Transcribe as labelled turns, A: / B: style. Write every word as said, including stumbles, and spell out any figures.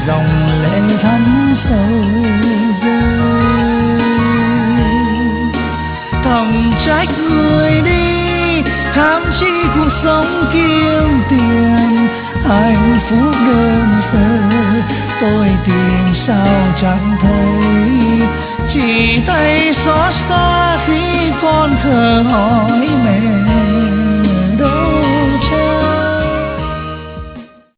A: dòng lệ thánh sầu rơi. Thầm trách người đi tham chi cuộc sống kiếm tiền, hạnh phúc đơn sơ tôi tìm sao chẳng thấy, chỉ thấy xót xa khi con thơ hỏi mẹ